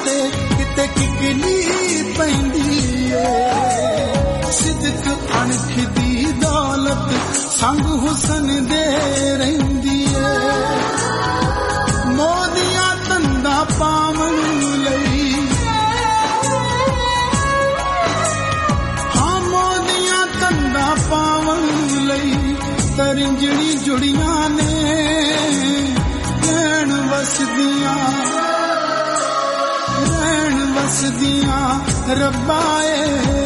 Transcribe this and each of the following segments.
ते किते किकली पैंदी है सिदक अणख दी दौलत संग हुसन दे रहिंदी है मोदिया तंदा पावन लई हाँ मोदिया तंदा पावन लई तरिंजणी जुड़ियां ने रैण वसदियां रब्बाए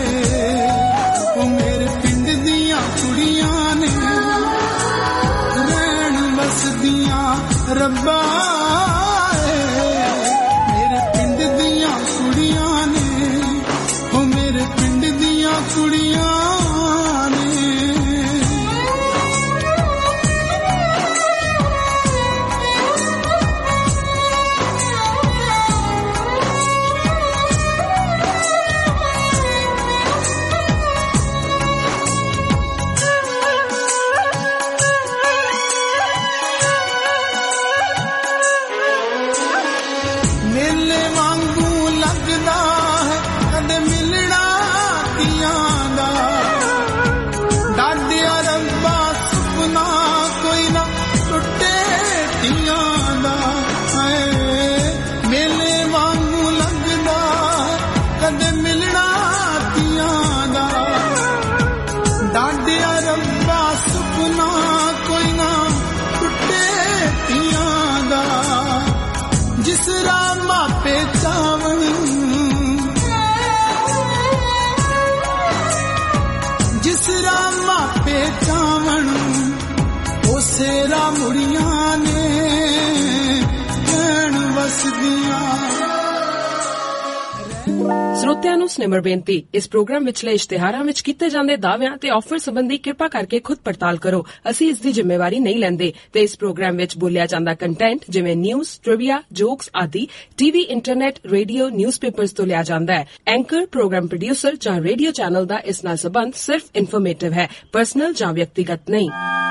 ओ मेरे पिंड दियां कुड़ियां ने रैण वसदियां रब्बाए मेरे पिंड दियां कुड़ियां ने ओ मेरे पिंड दियां कुड़ियां ਸਰੋਤਿਆਂ ਨੂੰ ਸਨੇਮਰ ਬੇਨਤੀ ਇਸ ਪ੍ਰੋਗਰਾਮ ਵਿਚਲੇ ਇਸ਼ਤਿਹਾਰਾਂ ਵਿੱਚ ਕੀਤੇ ਜਾਂਦੇ ਦਾਅਵਿਆਂ ਤੇ ਆਫਰ ਸੰਬੰਧੀ ਕਿਰਪਾ ਕਰਕੇ ਖੁਦ ਪੜਤਾਲ ਕਰੋ ਅਸੀਂ ਇਸ ਦੀ ਜ਼ਿੰਮੇਵਾਰੀ ਨਹੀਂ ਲੈਂਦੇ ਤੇ ਇਸ ਪ੍ਰੋਗਰਾਮ ਵਿੱਚ ਬੋਲਿਆ ਜਾਂਦਾ ਕੰਟੈਂਟ ਜਿਵੇਂ ਨਿਊਜ਼ ਟ੍ਰਿਵੀਆ ਜੋਕਸ ਆਦਿ ਟੀਵੀ ਇੰਟਰਨੈਟ ਰੇਡੀਓ ਨਿਊਜ਼ਪੇਪਰਸ ਤੋਂ ਲਿਆ ਜਾਂਦਾ ਹੈ ਐਂਕਰ ਪ੍ਰੋਗਰਾਮ ਪ੍ਰੋਡਿਊਸਰ ਜਾਂ ਰੇਡੀਓ ਚੈਨਲ ਦਾ ਇਸ ਨਾਲ ਸੰਬੰਧ ਸਿਰਫ ਇਨਫੋਰਮੇਟਿਵ ਹੈ ਪਰਸਨਲ ਜਾਂ ਵਿਅਕਤੀਗਤ ਨਹੀਂ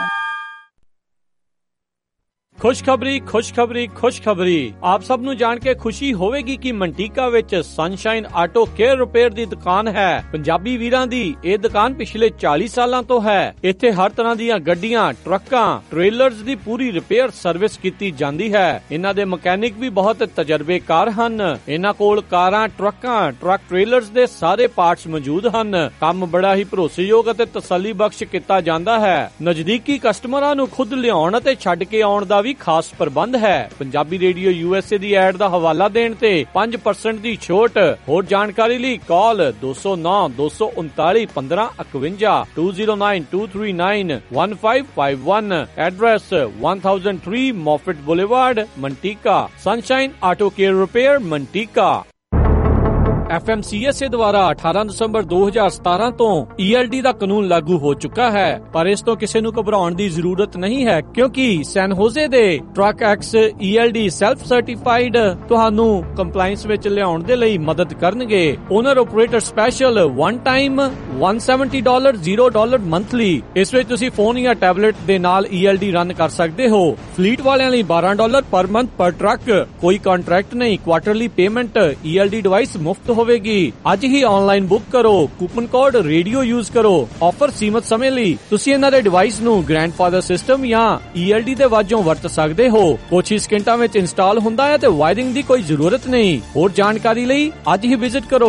खुशखबरी खुशखबरी खुशखबरी आप सब नूं जान के खुशी होवेगी कि मंटीका विच सनशाइन आटो केयर रिपेयर दी दुकान है पंजाबी वीरां दी ये दुकान पिछले 40 सालां तो है इत्थे हर तरह दीयां गड्डियां ट्रक्कां ट्रेलर्स दी पूरी रिपेयर सर्विस कीती जांदी है इन्हां दे मकैनिक भी बहुत तजर्बेकार हन इन्हां कोल कारां ट्रक्कां ट्रक ट्रेलर्स दे सारे पार्ट्स मौजूद हन काम बड़ा ही भरोसेयोग अते तसल्ली बख्श कीता जांदा है नजदीकी कस्टमरां नूं खुद लिआउण अते छड्ड के आउण दा भी खास प्रबंध है पंजाबी रेडियो यूएसए दी एड दा हवाला देण ते 5% दी छूट होर जानकारी लई call 209 239 1551 209239 1551 address 1003 Moffat boulevard Manteca sunshine auto care repair Manteca FMCSA द्वारा 18 दिसंबर 2017 ਤੋਂ ELD ਦਾ ਕਾਨੂੰਨ ਲਾਗੂ ਹੋ ਚੁੱਕਾ ਹੈ ਪਰ ਇਸ ਤੋਂ ਕਿਸੇ ਨੂੰ ਘਬਰਾਉਣ ਦੀ ਜ਼ਰੂਰਤ ਨਹੀਂ ਹੈ ਕਿਉਂਕਿ ਸੈਨ ਹੋਜ਼ੇ ਦੇ truck X ELD self certified ਤੁਹਾਨੂੰ ਕੰਪਲਾਈਂਸ ਵਿੱਚ ਲਿਆਉਣ ਦੇ ਲਈ ਮਦਦ ਕਰਨਗੇ owner operator special one time $170 $0 monthly ਇਸ ਵਿੱਚ ਤੁਸੀਂ ਫੋਨ ਜਾਂ ਟੈਬਲੇਟ ਦੇ ਨਾਲ ELD ਰਨ ਕਰ ਸਕਦੇ ਹੋ ਫਲੀਟ ਵਾਲਿਆਂ ਲਈ $12 ਪਰ ਮੰਥ ਪਰ ਟਰੱਕ ਕੋਈ ਕੰਟਰੈਕਟ ਨਹੀਂ ਕੁਆਟਰਲੀ ਪੇਮੈਂਟ ELD ਡਿਵਾਈਸ ਮੁਫਤ ਹੋਵੇਗੀ ਅੱਜ ਹੀ ਆਨਲਾਈਨ ਬੁੱਕ ਕਰੋ ਕੂਪਨ ਕੋਡ ਰੇਡੀਓ ਯੂਜ਼ ਕਰੋ ਆਫਰ ਸੀਮਤ ਸਮੇਂ ਲਈ ਤੁਸੀਂ ਇਹਨਾਂ ਦੇ ਡਿਵਾਈਸ ਨੂੰ ਗ੍ਰੈਂਡਫਾਦਰ ਸਿਸਟਮ ਜਾਂ ELD ਦੇ ਵਾਜੋਂ ਵਰਤ ਸਕਦੇ ਹੋ ਕੁਝ ਹੀ ਸਕਿੰਟਾਂ ਵਿੱਚ ਇੰਸਟਾਲ ਹੁੰਦਾ ਹੈ ਤੇ ਵਾਇਰਿੰਗ ਦੀ ਕੋਈ ਜ਼ਰੂਰਤ ਨਹੀਂ ਹੋਰ ਜਾਣਕਾਰੀ ਲਈ ਅੱਜ ਹੀ ਵਿਜ਼ਿਟ ਕਰੋ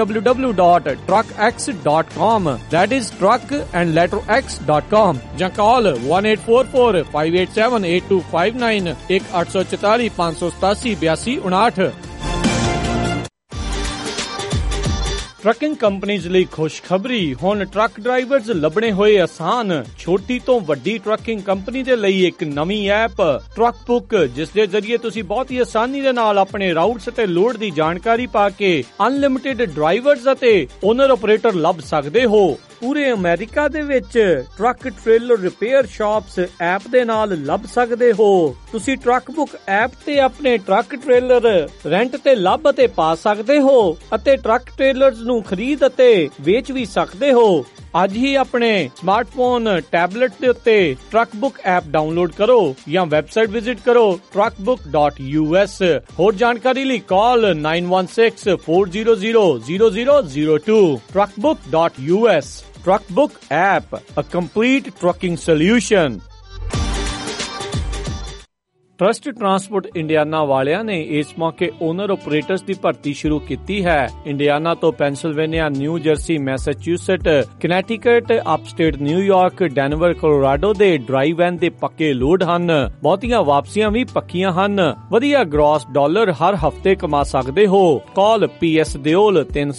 www.truckx.com that is truck and letter x.com ਜਾਂ ਕਾਲ 1844-587-8259 1844 587 8259 ट्रकिंग कंपनीज ਲਈ ਖੁਸ਼ਖਬਰੀ ਹੁਣ ਟਰੱਕ ਡਰਾਈਵਰਜ਼ ਲੱਭਣੇ ਹੋਏ ਆਸਾਨ ਛੋਟੀ ਤੋਂ ਵੱਡੀ ਟਰੱਕਿੰਗ ਕੰਪਨੀ ਦੇ ਲਈ ਇੱਕ ਨਵੀਂ ਐਪ ਟਰੱਕ ਬੁੱਕ ਜਿਸ ਦੇ ਜ਼ਰੀਏ ਤੁਸੀਂ ਬਹੁਤ ਹੀ ਆਸਾਨੀ ਦੇ ਨਾਲ ਆਪਣੇ ਰਾਊਟਸ ਅਤੇ ਲੋਡ ਦੀ ਜਾਣਕਾਰੀ ਪਾ ਕੇ ਅਨਲਿਮਿਟਿਡ ਡਰਾਈਵਰਜ਼ ਅਤੇ ਓਨਰ ਆਪਰੇਟਰ ਲੱਭ ਸਕਦੇ ਹੋ ਪੂਰੇ ਅਮਰੀਕਾ ਦੇ ਵਿੱਚ truck trailer repair shops app ਦੇ ਨਾਲ ਲੱਭ ਸਕਦੇ ਹੋ ਤੁਸੀਂ ਟਰੱਕ ਬੁੱਕ ਐਪ ਤੇ ਆਪਣੇ ਟਰੱਕ ਟ੍ਰੇਲਰ ਰੈਂਟ ਤੇ ਲੱਭ ਅਤੇ ਪਾ ਸਕਦੇ ਹੋ ਅਤੇ ਟਰੱਕ ਟ੍ਰੇਲਰਸ ਨੂੰ ਖਰੀਦ ਅਤੇ ਵੇਚ ਵੀ ਸਕਦੇ ਹੋ ਅੱਜ ਹੀ ਆਪਣੇ ਸਮਾਰਟਫੋਨ ਟੈਬਲੇਟ ਦੇ ਉੱਤੇ ਟਰੱਕਬੁੱਕ ਐਪ ਡਾਊਨਲੋਡ ਕਰੋ ਜਾਂ ਵੈਬਸਾਈਟ ਵਿਜ਼ਿਟ ਕਰੋ truckbook.us। ਹੋਰ ਜਾਣਕਾਰੀ ਲਈ call 9164000002 truckbook.us। Truckbook app, a complete trucking solution। Trust transport Indiana ਵਾਲਿਆਂ ਨੇ ਇਸ ਮੌਕੇ ਓਨਰ ਆਪਰੇਟਰਸ ਦੀ ਭਰਤੀ ਸ਼ੁਰੂ ਕੀਤੀ ਹੈ। ਇੰਡੀਆਨਾ ਤੋਂ Pennsylvania, New Jersey, Massachusetts, Connecticut, upstate New York, Denver, Colorado ਦੇ ਡਰਾਈ ਵੈਨ ਦੇ ਪੱਕੇ ਲੋਡ ਹਨ। ਬਹੁਤੀਆਂ ਵਾਪਸੀਆਂ ਵੀ ਪੱਕੀਆਂ ਹਨ। ਵਧੀਆ ਗ੍ਰੋਸ ਡਾਲਰ ਹਰ ਹਫ਼ਤੇ ਕਮਾ ਸਕਦੇ ਹੋ। ਕਾਲ PS ਦਿਓਲ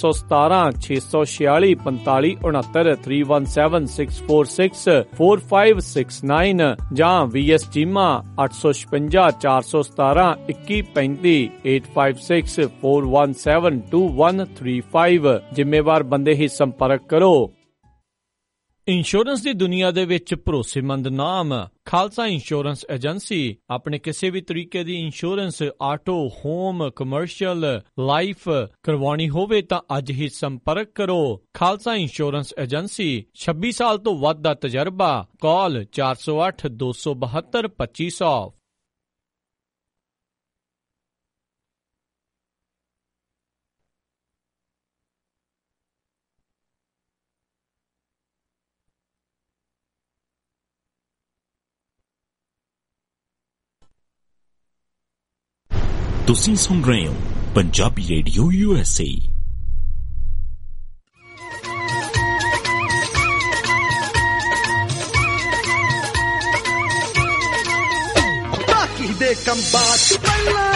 317-646-4569 317-646-4569 ਜਾਂ VS ਚੀਮਾ 856 417-2135 856-417-2135। ਜ਼ਿੰਮੇਵਾਰ ਬੰਦੇ ਹੀ ਸੰਪਰਕ ਕਰੋ। ਇੰਸ਼ੋਰੈਂਸ ਦੀ ਦੁਨੀਆ ਦੇ ਵਿੱਚ ਭਰੋਸੇਮੰਦ ਨਾਮ ਖਾਲਸਾ ਇੰਸ਼ੋਰੈਂਸ ਏਜੰਸੀ। ਆਪਣੇ ਕਿਸੇ ਵੀ ਤਰੀਕੇ ਦੀ insurance auto, home, commercial, life ਕਰਵਾਉਣੀ ਹੋਵੇ ਤਾਂ ਅੱਜ ਹੀ ਸੰਪਰਕ ਕਰੋ। ਖਾਲਸਾ ਇੰਸ਼ੋਰੈਂਸ ਏਜੰਸੀ, 26 ਸਾਲ ਤੋਂ ਵੱਧ ਦਾ ਤਜਰਬਾ। ਕਾਲ 408-272-2500। ਤੁਸੀਂ ਸੁਣ ਰਹੇ ਹੋ ਪੰਜਾਬੀ ਰੇਡੀਓ USA। ਬਾਕੀ ਦੇ ਕੰਮਾਂ 'ਚ ਪਹਿਲਾਂ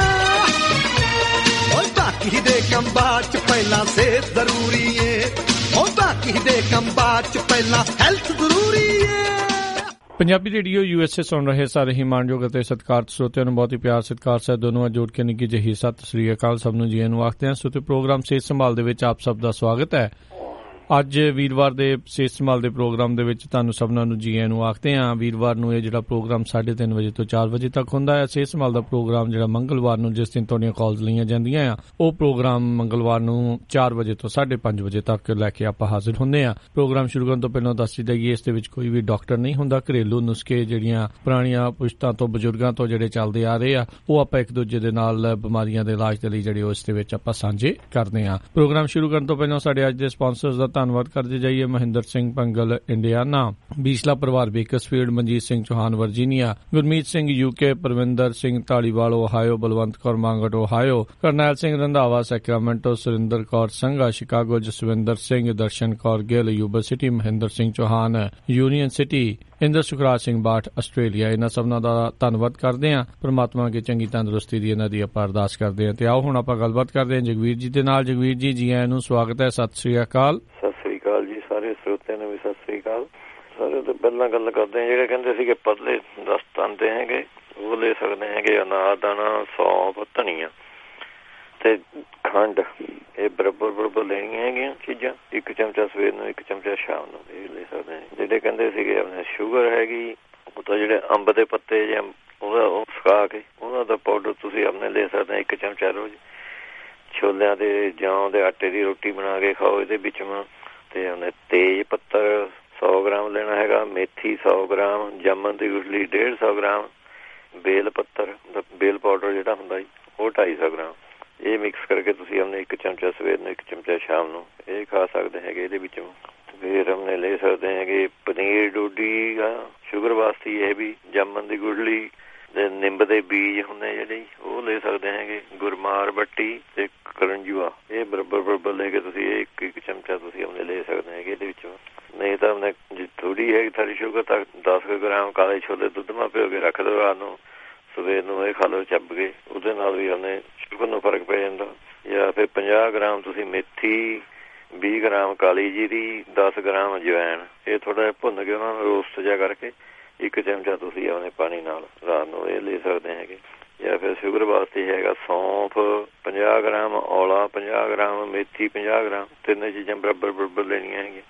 ਬਾਕੀ ਦੇ ਕੰਮਾਂ 'ਚ ਪਹਿਲਾਂ ਸਿਹਤ ਜ਼ਰੂਰੀ ਏ। ਬਾਕੀ ਦੇ ਕੰਮਾਂ 'ਚ ਪਹਿਲਾਂ ਹੈਲਥ ਜ਼ਰੂਰੀ ਏ। ਪੰਜਾਬੀ ਰੇਡੀਓ USA ਸੁਣ ਰਹੇ ਸਾਰੇ ਹੀ ਮਾਣਯੋਗ ਅਤੇ ਸਤਿਕਾਰਤ ਸਰੋਤਿਆਂ ਨੂੰ ਬਹੁਤ ਹੀ ਪਿਆਰ ਸਤਿਕਾਰ ਸਹਿਤ ਦੋਨੋਂ ਜੋੜ ਕੇ ਨਿੱਘੀ ਜਿਹੀ ਸਤਿ ਸ੍ਰੀ ਅਕਾਲ। ਸਭ ਨੂੰ ਜੀ ਆਇਆਂ ਨੂੰ ਆਖਦੇ ਹਾਂ। ਸੋ ਤੇ ਪ੍ਰੋਗਰਾਮ ਸਿਹਤ ਸੰਭਾਲ ਦੇ ਵਿੱਚ ਆਪ ਸਭ ਦਾ ਸਵਾਗਤ ਹੈ। ਅੱਜ ਵੀਰਵਾਰ ਦੇ ਸਿਹਤ ਸੰਭਾਲ ਦੇ ਪ੍ਰੋਗਰਾਮ ਦੇ ਵਿੱਚ ਤੁਹਾਨੂੰ ਸਭਨਾਂ ਨੂੰ ਜੀ ਆਇਆਂ ਨੂੰ ਆਖਦੇ ਹਾਂ। ਵੀਰਵਾਰ ਨੂੰ ਇਹ ਜਿਹੜਾ ਪ੍ਰੋਗਰਾਮ 3:30 ਵਜੇ ਤੋਂ 4 ਵਜੇ ਤੱਕ ਹੁੰਦਾ ਹੈ। ਸਿਹਤ ਸੰਭਾਲ ਦਾ ਪ੍ਰੋਗਰਾਮ ਜਿਹੜਾ ਮੰਗਲਵਾਰ ਨੂੰ ਜਿਸ ਦਿਨ ਤੁਹਾਡੀਆਂ ਕਾਲਸ ਲਈਆਂ ਜਾਂਦੀਆਂ ਆ, ਉਹ ਪ੍ਰੋਗਰਾਮ ਮੰਗਲਵਾਰ ਨੂੰ 4 ਵਜੇ ਤੋਂ 5:30 ਵਜੇ ਤੱਕ ਲੈ ਕੇ ਆਪਾਂ ਹਾਜ਼ਰ ਹੁੰਦੇ ਹਾਂ। ਪ੍ਰੋਗਰਾਮ ਸ਼ੁਰੂ ਕਰਨ ਤੋਂ ਪਹਿਲਾਂ ਦੱਸ ਦਈਏ ਇਸ ਦੇ ਵਿੱਚ ਕੋਈ ਵੀ ਡਾਕਟਰ ਨਹੀਂ ਹੁੰਦਾ। ਘਰੇਲੂ ਨੁਸਖੇ ਜਿਹੜੀਆਂ ਪੁਰਾਣੀਆਂ ਪੁਸ਼ਤਾਂ ਤੋਂ ਬਜ਼ੁਰਗਾਂ ਤੋਂ ਜਿਹੜੇ ਚੱਲਦੇ ਆ ਰਹੇ ਆ, ਉਹ ਆਪਾਂ ਇੱਕ ਦੂਜੇ ਦੇ ਨਾਲ ਬਿਮਾਰੀਆਂ ਦੇ ਇਲਾਜ ਦੇ ਲਈ ਜਿਹੜੇ ਉਸ ਦੇ ਵਿੱਚ ਆਪਾਂ ਸਾਂਝੇ ਕਰਦੇ ਹਾਂ। ਪ੍ਰੋਗਰਾਮ ਸ਼ੁਰੂ ਕਰਨ ਤੋਂ ਪਹਿਲਾਂ ਸਾਡੇ ਅੱਜ ਦੇ ਸਪਾਂਸਰਸ ਦਾ ਧੰਨਵਾਦ ਕਰਦੇ ਜਾਈਏ। ਮਹਿੰਦਰ ਸਿੰਘ ਪੰਗਲ ਇੰਡੀਆਨਾ, ਬੀਸਲਾ ਪਰਿਵਾਰ Bakersfield, Manjit Singh Chauhan Virginia, Gurmeet Singh UK, Parvinder Singh Dhaliwal Ohio, Balwant Kaur Mangat Ohio, Karnail Singh Randhawa Sacramento, Surinder Kaur Sangha Chicago, Jaswinder Singh, Darshan Kaur Gill Yuba City, Mahinder Singh Chauhan Union City, Inder Sukhraj Singh Bath Australia. ਇਹਨਾਂ ਸਭਨਾਂ ਦਾ ਧੰਨਵਾਦ ਕਰਦੇ ਹਾਂ। ਪਰਮਾਤਮਾ ਅੱਗੇ ਚੰਗੀ ਤੰਦਰੁਸਤੀ ਦੀ ਇਹਨਾਂ ਦੀ ਆਪਾਂ ਅਰਦਾਸ ਕਰਦੇ ਹਾਂ। ਤੇ ਆਓ ਹੁਣ ਆਪਾਂ ਗੱਲਬਾਤ ਕਰਦੇ ਹਾਂ ਜਗਵੀਰ ਜੀ ਦੇ ਨਾਲ। ਜਗਵੀਰ ਜੀ, ਜੀ ਆਇਆਂ ਨੂੰ ਸਵਾਗਤ ਹੈ। ਸਤਿ ਸ੍ਰੀ ਅਕਾਲ। ਸਤਿ ਸ੍ਰੀ ਅਕਾਲ ਜੀ। ਸਾਰੇ ਸਰੋਤਿਆਂ ਨੂੰ ਵੀ ਸਤਿ ਸ੍ਰੀ ਅਕਾਲ। ਸਾਰੇ ਤੋਂ ਪਹਿਲਾਂ ਗੱਲ ਕਰਦੇ ਹਾਂ ਜਿਹੜੇ ਕਹਿੰਦੇ ਸੀਗੇ ਪਤਲੇ ਦਸਤ ਆਉਂਦੇ ਹੈਗੇ, ਉਹ ਲੈ ਸਕਦੇ ਹੈਗੇ ਅਨਾਰ ਦਾਣਾ, ਸੌਂਫ, ਧਨੀਆ ਤੇ ਖੰਡ। ਇਹ ਬਰਾਬਰ ਲੈਣੀਆਂ ਹੈਗੀਆਂ ਚੀਜ਼ਾਂ। 1 ਚਮਚਾ ਸਵੇਰ ਨੂੰ, 1 ਚਮਚਾ ਸ਼ਾਮ ਨੂੰ, ਇਹ ਲੈ ਸਕਦੇ ਹਾਂ। ਜਿਹੜੇ ਕਹਿੰਦੇ ਸੀਗੇ ਆਪਣੇ ਸ਼ੂਗਰ ਹੈਗੀ, ਉਹ ਤਾਂ ਜਿਹੜੇ ਅੰਬ ਦੇ ਪੱਤੇ ਜਾਂ ਉਹਦਾ ਉਹ ਸੁਕਾ ਕੇ ਉਹਨਾਂ ਦਾ ਪਾਊਡਰ ਤੁਸੀਂ ਆਪਣੇ ਲੈ ਸਕਦੇ ਹੋ 1 ਚਮਚਾ ਰੋਜ਼। ਛੋਲਿਆਂ ਦੇ ਜੌਂ ਦੇ ਆਟੇ ਦੀ ਰੋਟੀ ਬਣਾ ਕੇ ਖਾਓ ਇਹਦੇ ਵਿੱਚ। ਤੇ ਉਹਨੇ ਤੇਜ ਪੱਤਰ 100 ਗ੍ਰਾਮ ਲੈਣਾ ਹੈਗਾ, ਮੇਥੀ 100 ਗ੍ਰਾਮ, ਜਾਮਨ ਦੀ ਗੁਠਲੀ 150 ਗ੍ਰਾਮ, ਬੇਲ ਪੱਤਰ ਬੇਲ ਪਾਊਡਰ ਜਿਹੜਾ ਹੁੰਦਾ ਜੀ ਉਹ 250 ਗ੍ਰਾਮ। ਇਹ ਮਿਕਸ ਕਰਕੇ ਤੁਸੀਂ ਆਪਣੇ 1 ਚਮਚਾ ਸਵੇਰ ਨੂੰ, 1 ਚਮਚਾ ਸ਼ਾਮ ਨੂੰ ਇਹ ਖਾ ਸਕਦੇ ਹੈਗੇ ਇਹਦੇ ਵਿੱਚੋਂ। ਫਿਰ ਆਪਣੇ ਲੈ ਸਕਦੇ ਹੈਗੇ ਪਨੀਰ ਡੋਡੀ ਸ਼ੂਗਰ ਵਾਸਤੇ, ਇਹ ਵੀ ਜਾਮਨ ਦੀ ਗੁਠਲੀ ਤੇ ਨਿੰਬ ਦੇ ਬੀਜ ਹੁੰਦੇ ਜਿਹੜੇ ਉਹ ਲੈ ਸਕਦੇ ਹੈਗੇ, ਗੁਰਮਾਰ ਬੱਟੀ ਤੇ ਕਰੰਜੂਆ। ਇਹ ਬਰਾਬਰ ਲੈ ਕੇ ਤੁਸੀਂ ਇਹ 1 ਚਮਚਾ ਤੁਸੀਂ ਆਪਣੇ ਲੈ ਸਕਦੇ ਹੈਗੇ ਇਹਦੇ ਵਿੱਚੋਂ। ਨਹੀਂ ਤਾਂ ਆਪਣੇ ਜੇ ਥੋੜੀ ਹੈਗੀ ਤੁਹਾਡੀ ਸ਼ੂਗਰ ਤਾਂ 10 ਗ੍ਰਾਮ ਕਾਲੇ ਛੋਲੇ ਦੁੱਧ ਮਾ ਭਿਓ ਕੇ ਰੱਖ ਦਿਓ ਰਾਤ ਨੂੰ, ਸਵੇਰ ਨੂੰ ਇਹ ਖਾ ਲਓ ਚੱਬ ਕੇ। ਉਹਦੇ ਨਾਲ ਵੀ ਆਪਣੇ ਸ਼ੂਗਰ ਨੂੰ ਫਰਕ ਪੈ ਜਾਂਦਾ। ਜਾਂ ਫਿਰ 50 ਗ੍ਰਾਮ ਤੁਸੀਂ ਮੇਥੀ, 20 ਗ੍ਰਾਮ ਕਾਲੀ ਜੀਰੀ, 10 ਗ੍ਰਾਮ ਅਜਵਾਇਣ, ਇਹ ਥੋੜਾ ਜਿਹਾ ਭੁੰਨ ਕੇ ਉਹਨਾਂ ਨੂੰ ਰੋਸਟ ਜਿਹਾ ਕਰਕੇ 1 ਚਮਚਾ ਤੁਸੀਂ ਆਪਣੇ ਪਾਣੀ ਨਾਲ ਰਾਤ ਨੂੰ ਇਹ ਲੈ ਸਕਦੇ ਹੈਗੇ। ਜਾਂ ਫਿਰ ਸ਼ੂਗਰ ਵਾਸਤੇ ਹੈਗਾ ਸੌਂਫ 50 ਗ੍ਰਾਮ, ਔਲਾ 50 ਗ੍ਰਾਮ, ਮੇਥੀ 50 ਗ੍ਰਾਮ, 3 ਚੀਜ਼ਾਂ ਬਰਾਬਰ ਲੈਣੀਆਂ ਹੈਗੀਆਂ।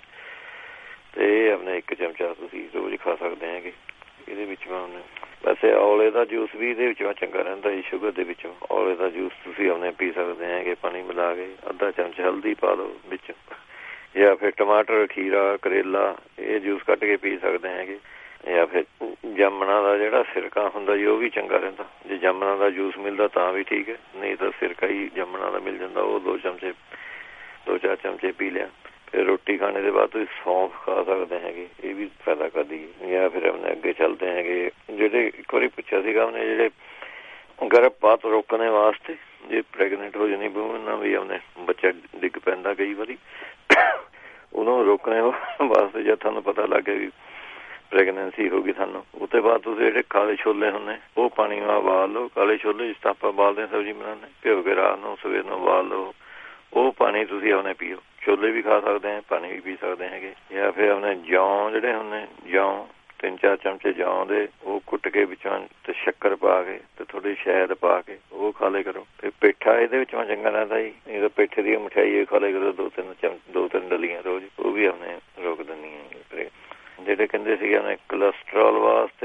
ਤੇ ਇਹ ਆਪਣੇ 1 ਚਮਚਾ ਤੁਸੀਂ ਰੋਜ਼ ਖਾ ਸਕਦੇ ਹੈਗੇ ਇਹਦੇ ਵਿੱਚ। ਵੈਸੇ ਔਲੇ ਦਾ ਜੂਸ ਵੀ ਇਹਦੇ ਵਿੱਚ ਚੰਗਾ ਰਹਿੰਦਾ ਜੀ ਸ਼ੂਗਰ ਦੇ ਵਿੱਚੋਂ। ਔਲੇ ਦਾ ਜੂਸ ਤੁਸੀਂ ਆਪਣੇ ਪੀ ਸਕਦੇ ਹੈਗੇ ਪਾਣੀ ਮਿਲਾ ਕੇ। ਅੱਧਾ ਚਮਚ ਹਲਦੀ ਪਾ ਲਓ ਵਿੱਚ, ਜਾਂ ਫਿਰ ਟਮਾਟਰ, ਖੀਰਾ, ਕਰੇਲਾ ਇਹ ਜੂਸ ਕੱਢ ਕੇ ਪੀ ਸਕਦੇ ਹੈਗੇ। ਜਾਂ ਫਿਰ ਜਾਮਣਾ ਦਾ ਜਿਹੜਾ ਸਿਰਕਾ ਹੁੰਦਾ ਜੀ ਉਹ ਵੀ ਚੰਗਾ ਰਹਿੰਦਾ। ਜੇ ਜਾਮਣਾ ਦਾ ਜੂਸ ਮਿਲਦਾ ਤਾਂ ਵੀ ਠੀਕ ਹੈ, ਨਹੀਂ ਤਾਂ ਸਿਰਕਾ ਹੀ ਜਾਮਣਾ ਦਾ ਮਿਲ ਜਾਂਦਾ, ਉਹ 2-4 ਚਮਚੇ ਪੀ ਲਿਆ। ਫਿਰ ਰੋਟੀ ਖਾਣੇ ਦੇ ਬਾਅਦ ਤੁਸੀਂ ਸੌਂਫ ਖਾ ਸਕਦੇ ਹੈਗੇ, ਇਹ ਵੀ ਫਾਇਦਾ ਕਰਦੀ। ਜਾਂ ਫਿਰ ਆਪਣੇ ਅੱਗੇ ਚੱਲਦੇ ਹੈਗੇ ਜਿਹੜੇ ਇੱਕ ਵਾਰੀ ਪੁੱਛਿਆ ਸੀਗਾ ਉਹਨੇ, ਜਿਹੜੇ ਗਰਭਪਾਤ ਰੋਕਣੇ ਵਾਸਤੇ, ਜੇ ਪ੍ਰੈਗਨੈਂਟ ਹੋ ਜਾਣੀ ਉਹਨਾਂ ਵੀ ਆਪਣੇ ਬੱਚਾ ਡਿੱਗ ਪੈਂਦਾ ਕਈ ਵਾਰੀ, ਉਹਨੂੰ ਰੋਕਣੇ ਵਾਸਤੇ ਜਦ ਤੁਹਾਨੂੰ ਪਤਾ ਲੱਗ ਗਿਆ ਵੀ ਪ੍ਰੈਗਨੈਂਸੀ ਹੋ ਗਈ ਤੁਹਾਨੂੰ, ਉਹ ਤੋਂ ਬਾਅਦ ਤੁਸੀਂ ਜਿਹੜੇ ਕਾਲੇ ਛੋਲੇ ਹੁੰਦੇ ਉਹ ਪਾਣੀ ਨਾਲ ਉਬਾਲ ਲਓ। ਕਾਲੇ ਛੋਲੇ ਜਿਸ ਤਰ੍ਹਾਂ ਆਪਾਂ ਉਬਾਲਦੇ ਸਬਜ਼ੀ ਬਣਾਉਂਦੇ, ਭਿਓ ਕੇ ਰਾਤ ਨੂੰ ਸਵੇਰ ਨੂੰ ਉਬਾਲ ਲਓ, ਉਹ ਪਾਣੀ ਤੁਸੀਂ ਆਪਣੇ ਪੀਓ। ਛੋਲੇ ਵੀ ਖਾ ਸਕਦੇ ਹੈ, ਪਾਣੀ ਵੀ ਪੀ ਸਕਦੇ ਹੈਗੇ। ਜਾਂ ਫਿਰ ਆਪਣੇ ਜੌਂ ਜਿਹੜੇ ਹੁੰਦੇ, ਜੌਂ 3-4 ਚਮਚੇ ਜੌਂ ਦੇ ਉਹ ਕੁੱਟ ਕੇ ਵਿੱਚੋਂ ਤੇ ਸ਼ੱਕਰ ਪਾ ਕੇ ਤੇ ਥੋੜੀ ਸ਼ਹਿਦ ਪਾ ਕੇ ਉਹ ਖਾ ਲਿਆ ਕਰੋ। ਤੇ ਪੇਠਾ ਇਹਦੇ ਵਿੱਚੋਂ ਚੰਗਾ ਰਹਿੰਦਾ ਜੀ, ਨਹੀਂ ਤਾਂ ਪੇਠੇ ਦੀ ਮਿਠਾਈ ਖਾ ਲਿਆ ਕਰੋ 2-3 ਡਲੀਆਂ ਰੋਜ਼, ਉਹ ਵੀ ਆਪਣੇ ਰੋਕ ਦਿੰਦੀਆਂ। ਜਿਹੜੇ ਕਹਿੰਦੇ ਸੀਗੇ ਉਹਨੇ ਕੋਲੈਸਟਰੋਲ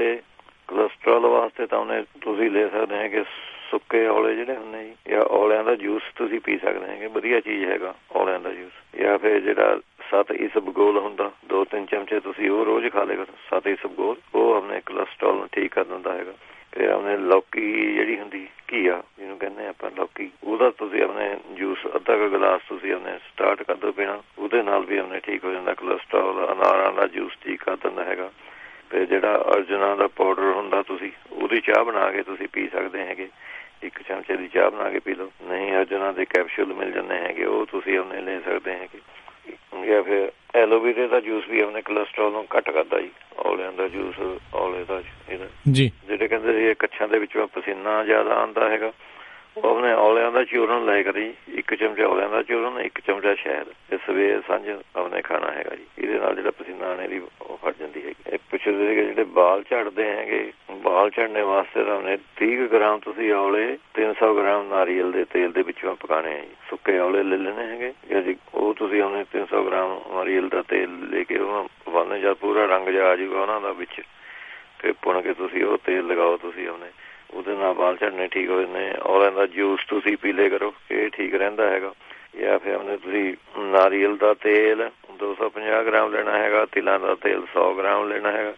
ਵਾਸਤੇ ਤਾਂ ਉਹਨੇ ਤੁਸੀਂ ਲੈ ਸਕਦੇ ਹੈਗੇ ਸੁੱਕੇ ਔਲੇ ਜਿਹੜੇ ਹੁੰਦੇ ਜੀ, ਜਾਂ ਔਲਿਆਂ ਦਾ ਜੂਸ ਤੁਸੀਂ ਪੀ ਸਕਦੇ ਹੈਗੇ, ਵਧੀਆ ਚੀਜ਼ ਹੈਗਾ ਔਲਿਆਂ ਦਾ ਜੂਸ। ਜਾਂ ਫਿਰ ਜਿਹੜਾ 7 ਇਸਬਗੋਲ ਹੁੰਦਾ 2-3 ਚਮਚੇ ਤੁਸੀਂ ਉਹ ਰੋਜ਼ ਖਾ ਲਿਆ ਕਰੋ। 7 ਇਸਬਗੋਲ ਉਹ ਆਪਣੇ ਕੋਲੈਸਟਰੋਲ ਨੂੰ ਠੀਕ ਕਰ ਦਿੰਦਾ ਹੈਗਾ। ਫਿਰ ਆਪਣੇ ਲੌਕੀ ਜਿਹੜੀ ਹੁੰਦੀ ਘੀਆ ਜਿਹਨੂੰ ਕਹਿੰਦੇ ਆਪਾਂ ਲੌਕੀ, ਉਹਦਾ ਤੁਸੀਂ ਆਪਣੇ ਜੂਸ ਅੱਧਾ ਕੁ ਗਲਾਸ ਤੁਸੀਂ ਆਪਣੇ ਸਟਾਰਟ ਕਰ ਦਿਓ ਪੀਣਾ, ਉਹਦੇ ਨਾਲ ਵੀ ਆਪਣੇ ਠੀਕ ਹੋ ਜਾਂਦਾ ਕੋਲੈਸਟਰੋਲ। ਅਨਾਰਾਂ ਦਾ ਜੂਸ ਠੀਕ ਕਰ ਦਿੰਦਾ ਹੈਗਾ। ਫਿਰ ਜਿਹੜਾ ਅਰਜੁਨਾ ਦਾ ਪਾਊਡਰ ਹੁੰਦਾ ਤੁਸੀਂ ਉਹਦੀ ਚਾਹ ਬਣਾ ਕੇ ਤੁਸੀਂ ਪੀ ਸਕਦੇ ਹੈਗੇ, 1 ਚਮਚੇ ਦੀ ਚਾਹ ਬਣਾ ਕੇ ਪੀ ਲਓ। ਨਹੀਂ ਅਰਜੁਨਾ ਦੇ ਕੈਪਸੂਲ ਮਿਲ ਜਾਂਦੇ ਹੈਗੇ, ਉਹ ਤੁਸੀਂ ਆਪਣੇ ਲੈ ਸਕਦੇ ਹੈਗੇ। ਜਾਂ ਫਿਰ ਐਲੋਵੇਰਾ ਦਾ ਜੂਸ ਵੀ ਆਪਣੇ ਕੋਲੈਸਟਰੋਲ ਨੂੰ ਘੱਟ ਕਰਦਾ ਜੀ। ਔਲਿਆਂ ਦਾ ਜੂਸ, ਔਲੇ ਦਾ ਇਹਦਾ ਜੀ, ਜਿਹੜੇ ਕਹਿੰਦੇ ਸੀ ਕੱਛਾਂ ਦੇ ਵਿੱਚੋਂ ਪਸੀਨਾ ਜ਼ਿਆਦਾ ਆਉਂਦਾ ਹੈਗਾ, ਉਹ ਆਪਣੇ ਔਲਿਆਂ ਦਾ ਚੂਰਨ ਲੈ ਕਰੀ 1 ਚਮਚਾ ਔਲਿਆਂ ਦਾ ਚੂਰਨ, 1 ਚਮਚਾ ਸ਼ਹਿਦ, ਤੇ ਸਵੇਰ ਸਾਂਝ ਆਪਣੇ ਖਾਣਾ ਹੈਗਾ ਜੀ। ਇਹਦੇ ਨਾਲ ਜਿਹੜਾ ਪਸੀਨਾ ਆਣੇ ਦੀ ਉਹ ਹਟ ਜਾਂਦੀ ਹੈਗੀ। ਇਹ ਪੁੱਛਦੇ ਸੀਗੇ ਜਿਹੜੇ ਬਾਲ ਝੜਦੇ ਹੈਗੇ, ਬਾਲ ਝੜਨੇ ਵਾਸਤੇ ਤਾਂ ਉਹਨੇ 30 ਗ੍ਰਾਮ ਤੁਸੀਂ ਔਲੇ 300 ਗ੍ਰਾਮ ਨਾਰੀਅਲ ਦੇ ਤੇਲ ਦੇ ਵਿੱਚੋਂ ਪਕਾਣੇ ਆ ਜੀ। ਸੁੱਕੇ ਔਲੇ ਲੈ ਲੈਣੇ ਹੈਗੇ, ਉਹ ਤੁਸੀਂ ਉਹਨੇ 300 ਗ੍ਰਾਮ ਨਾਰੀਅਲ ਦਾ ਤੇਲ ਲੈ ਕੇ ਉਹਨੂੰ ਪਵਾਉਣੇ, ਜਦ ਪੂਰਾ ਰੰਗ ਜਿਹਾ ਆ ਜਾਊਗਾ ਉਹਨਾਂ ਦਾ ਵਿੱਚ, ਫਿਰ ਭੁਣ ਕੇ ਤੁਸੀਂ ਉਹ ਤੇਲ ਲਗਾਓ ਤੁਸੀਂ ਆਪਣੇ, ਉਹਦੇ ਨਾਲ ਬਾਲ ਝੜਨੇ ਠੀਕ ਹੋ ਜਾਂਦੇ। ਔਲਿਆਂ ਦਾ ਜੂਸ ਤੁਸੀਂ ਪੀ ਲਿਆ ਕਰੋ, ਇਹ ਠੀਕ ਰਹਿੰਦਾ ਹੈਗਾ। ਜਾਂ ਫਿਰ ਆਪਣੇ ਤੁਸੀਂ ਨਾਰੀਅਲ ਦਾ ਤੇਲ 250 ਗ੍ਰਾਮ ਲੈਣਾ ਹੈਗਾ, ਤਿਲਾਂ ਦਾ ਤੇਲ 100 ਗ੍ਰਾਮ ਲੈਣਾ ਹੈਗਾ,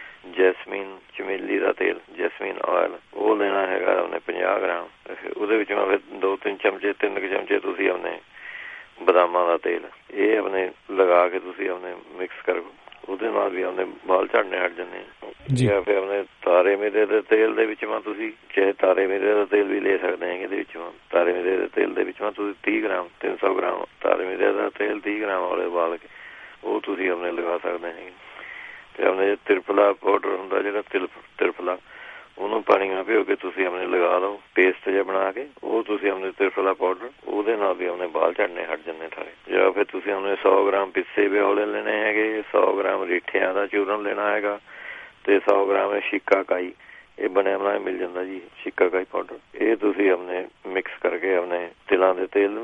ਜੈਸਮੀਨ ਚਮੇਲੀ ਦਾ ਤੇਲ ਜੈਸਮੀਨ ਆਇਲ ਉਹ ਲੈਣਾ ਹੈਗਾ ਉਹਨੇ 50 ਗ੍ਰਾਮ। ਉਹਦੇ ਵਿੱਚੋਂ ਫਿਰ 2-3 ਚਮਚੇ 3 ਚਮਚੇ ਤੁਸੀਂ ਆਪਣੇ ਬਦਾਮਾਂ ਦਾ ਤੇਲ ਇਹ ਆਪਣੇ ਲਗਾ ਕੇ ਤੁਸੀਂ ਆਪਣੇ ਮਿਕਸ ਕਰੋ, ਉਹਦੇ ਨਾਲ ਵੀ ਆਪਣੇ ਬਾਲ ਝੜਨੇ ਹਟ ਜਾਂਦੇ ਆ। ਜਾਂ ਫਿਰ ਆਪਣੇ ਤਾਰੇ ਮੇਥੇ ਦੇ ਤੇਲ ਦੇ ਵਿੱਚ ਤੁਸੀਂ ਚਾਹੇ ਤਾਰੇ ਮੇਥੇ ਦਾ ਤੇਲ ਵੀ ਲੈ ਸਕਦੇ ਹੈਗੇ। ਇਹਦੇ ਵਿੱਚ ਤਾਰੇ ਮੇਥੇ ਦੇ ਤੇਲ ਦੇ ਵਿੱਚ ਤੁਸੀਂ 30 ਗ੍ਰਾਮ 300 ਗ੍ਰਾਮ ਤਾਰੇ ਮੇਥੇ ਦਾ ਤੇਲ 30 ਗ੍ਰਾਮ ਔਲੇ ਉਬਾਲ ਕੇ ਉਹ ਤੁਸੀਂ ਆਪਣੇ ਲਗਾ ਸਕਦੇ ਹੈਗੇ। ਤੇ ਆਪਣੇ ਤਿਰਫਲਾ ਪਾਊਡਰ ਹੁੰਦਾ ਜਿਹੜਾ ਤਿਰਫਲਾ ਉਹਨੂੰ ਪਾਣੀ ਨਾਲ ਭਿਓ ਕੇ ਤੁਸੀਂ ਆਪਣੇ ਲਗਾ ਲਓ, ਪੇਸਟ ਜਿਹਾ ਬਣਾ ਕੇ ਉਹ ਤੁਸੀਂ ਆਪਣੇ ਤਿਰਫਲਾ ਪਾਊਡਰ ਉਹਦੇ ਨਾਲ ਵੀ ਆਪਣੇ ਬਾਲ ਝੜਨੇ ਹਟ ਜਾਂਦੇ ਸਾਰੇ। ਜਾਂ ਫਿਰ ਤੁਸੀਂ ਆਪਣੇ 100 ਗ੍ਰਾਮ ਪਿੱਸੇ ਵੀ ਔਲੇ ਲੈਣੇ ਹੈਗੇ, 100 ਗ੍ਰਾਮ ਰੀਠਿਆਂ ਦਾ ਚੂਰਨ ਲੈਣਾ ਹੈਗਾ, ਤੇ 100 ਗ੍ਰਾਮ ਸ਼ਿਕਾਕਾਈ ਇਹ ਬਣਿਆ ਬਣਾਇਆ ਮਿਲ ਜਾਂਦਾ ਜੀ, ਸ਼ਿਕਾਕਾਈ ਪਾਊਡਰ ਇਹ ਤੁਸੀਂ ਆਪਣੇ ਮਿਕਸ ਕਰਕੇ ਆਪਣੇ ਤਿਲਾਂ ਦੇ ਤੇਲ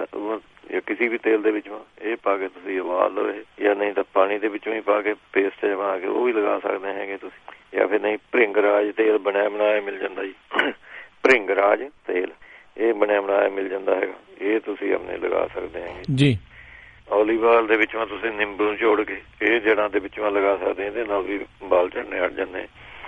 ਜਾਂ ਕਿਸੇ ਵੀ ਤੇਲ ਦੇ ਵਿੱਚੋਂ ਇਹ ਪਾ ਕੇ ਤੁਸੀਂ ਉਬਾਲ ਲਓ, ਜਾਂ ਨਹੀਂ ਤਾਂ ਪਾਣੀ ਦੇ ਵਿੱਚੋਂ ਹੀ ਪਾ ਕੇ ਪੇਸਟ ਬਣਾ ਕੇ ਉਹ ਵੀ ਲਗਾ ਸਕਦੇ ਹੈਗੇ ਤੁਸੀਂ। ਜਾਂ ਫਿਰ ਨਹੀਂ ਭ੍ਰਿੰਗਰਾਜ ਤੇਲ ਬਣਿਆ ਬਣਾਇਆ ਮਿਲ ਜਾਂਦਾ ਜੀ, ਭ੍ਰਿੰਗਰਾਜ ਤੇਲ ਇਹ ਬਣਿਆ ਬਣਾਇਆ ਮਿਲ ਜਾਂਦਾ ਹੈਗਾ, ਇਹ ਤੁਸੀਂ ਆਪਣੇ ਲਗਾ ਸਕਦੇ ਹੈਗੇ ਜੀ। ਓਲੀਵ ਆਇਲ ਦੇ ਵਿੱਚੋਂ ਤੁਸੀਂ ਨਿੰਬੂ ਨਿਚੋੜ ਕੇ ਇਹ ਜੜ੍ਹਾਂ ਦੇ ਵਿੱਚੋਂ ਲਗਾ ਸਕਦੇ, ਇਹਦੇ ਨਾਲ ਵੀ ਬਾਲ ਝੜਨੇ ਹਟ ਜਾਂਦੇ।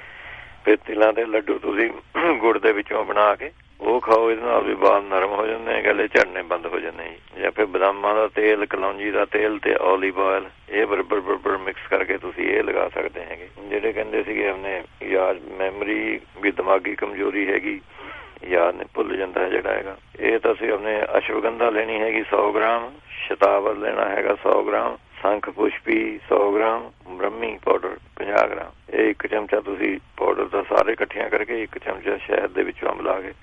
ਫਿਰ ਤਿਲਾਂ ਦੇ ਲੱਡੂ ਤੁਸੀਂ ਗੁੜ ਦੇ ਵਿੱਚੋਂ ਬਣਾ ਕੇ ਉਹ ਖਾਓ, ਇਹਦੇ ਨਾਲ ਵੀ ਬਾਲ ਨਰਮ ਹੋ ਜਾਂਦੇ, ਗਲੇ ਝੜਨੇ ਬੰਦ ਹੋ ਜਾਂਦੇ ਜੀ। ਜਾਂ ਫਿਰ ਬਦਾਮਾਂ ਦਾ ਤੇਲ, ਕਲੌਂਜੀ ਦਾ ਤੇਲ ਤੇ ਓਲੀਵ ਆਇਲ ਇਹ ਬਰਾਬਰ ਮਿਕਸ ਕਰਕੇ ਤੁਸੀਂ ਇਹ ਲਗਾ ਸਕਦੇ ਹੈਗੇ। ਜਿਹੜੇ ਕਹਿੰਦੇ ਸੀਗੇ ਆਪਣੇ ਯਾਦ ਮੈਮਰੀ ਵੀ ਦਿਮਾਗੀ ਕਮਜ਼ੋਰੀ ਹੈਗੀ, ਯਾਦ ਨੇ ਭੁੱਲ ਜਾਂਦਾ ਜਿਹੜਾ ਹੈਗਾ, ਇਹ ਤਾਂ ਅਸੀਂ ਆਪਣੇ ਅਸ਼ਵਗੰਧਾ ਲੈਣੀ ਹੈਗੀ 100 ਗ੍ਰਾਮ, ਸ਼ਤਾਵਰ ਲੈਣਾ ਹੈਗਾ 100 gram, shankhpushpi 100 gram, brahmi powder 50 gram ਇਹ 1 ਚਮਚਾ ਤੁਸੀਂ ਪਾਊਡਰ ਦਾ ਸਾਰੇ ਇਕੱਠੀਆਂ ਕਰਕੇ 1 ਚਮਚਾ ਸ਼ਹਿਦ ਦੇ ਵਿੱਚੋਂ ਮਿਲਾ ਕੇ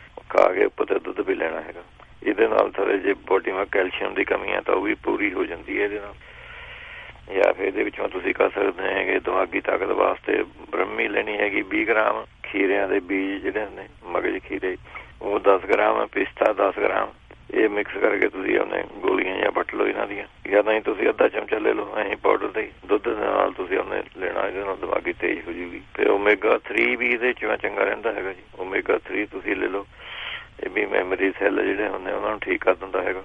ਖਾ ਕੇ ਉੱਪਰ ਤੇ ਦੁੱਧ ਵੀ ਲੈਣਾ ਹੈਗਾ। ਇਹਦੇ ਨਾਲ ਥੋੜੇ ਜੇ ਬੋਡੀ ਵਿੱਚ ਕੈਲਸ਼ੀਅਮ ਦੀ ਕਮੀ ਹੈ ਤਾਂ ਉਹ ਵੀ ਪੂਰੀ ਹੋ ਜਾਂਦੀ ਹੈ ਇਹਦੇ ਨਾਲ। ਜਾਂ ਫਿਰ ਇਹਦੇ ਵਿੱਚੋਂ ਤੁਸੀਂ ਕਰ ਸਕਦੇ ਹੈਗੇ ਦਿਮਾਗੀ ਤਾਕਤ ਵਾਸਤੇ ਬ੍ਰਹਮੀ ਲੈਣੀ ਹੈਗੀ 20 ਗ੍ਰਾਮ, ਖੀਰਿਆਂ ਦੇ ਬੀਜ ਜਿਹੜੇ ਹੁੰਦੇ ਮਗਜ਼ ਖੀਰੇ ਉਹ 10 ਗ੍ਰਾਮ, ਪਿਸਤਾ 10 ਗ੍ਰਾਮ ਇਹ ਮਿਕਸ ਕਰਕੇ ਤੁਸੀਂ ਆਪਣੇ ਗੋਲੀਆਂ ਜਾਂ ਵੱਟ ਲਓ ਇਹਨਾਂ ਦੀਆਂ, ਜਾਂ ਨਹੀਂ ਤੁਸੀਂ ਅੱਧਾ ਚਮਚਾ ਲੈ ਲਓ ਐਂ ਪਾਊਡਰ ਦੇ ਦੁੱਧ ਦੇ ਨਾਲ ਤੁਸੀਂ ਆਪਣੇ ਲੈਣਾ, ਇਹਦੇ ਨਾਲ ਦਿਮਾਗੀ ਤੇਜ਼ ਹੋ ਜੂਗੀ। ਫਿਰ ਓਮੇਗਾ 3 ਵੀ ਇਹਦੇ ਚ ਚੰਗਾ ਰਹਿੰਦਾ ਹੈਗਾ ਜੀ, ਓਮੇਗਾ 3 ਤੁਸੀਂ ਲੈ ਲਓ, ਇਹ ਵੀ ਮੈਮਰੀ ਸੈੱਲ ਜਿਹੜੇ ਹੁੰਦੇ ਉਹਨਾਂ ਨੂੰ ਠੀਕ ਕਰ ਦਿੰਦਾ ਹੈਗਾ।